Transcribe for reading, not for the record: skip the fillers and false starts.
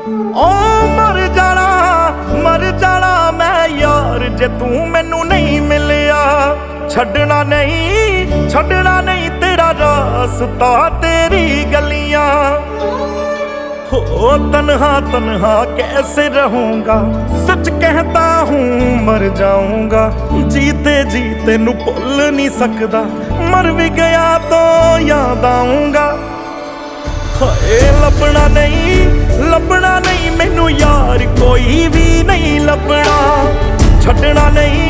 ओ मर जाना मैं यार जे तू मैनू नहीं मिलिया। छड्डना नहीं तेरा रास्ता तेरी गलियां। हो तन्हा कैसे रहूंगा, सच कहता हूँ मर जाऊंगा। जीते जी तेनू भुल नहीं सकदा, मर भी गया तो याद आऊंगा। हाय लभना नहीं मैनू यार कोई भी नहीं लभना। छड्डना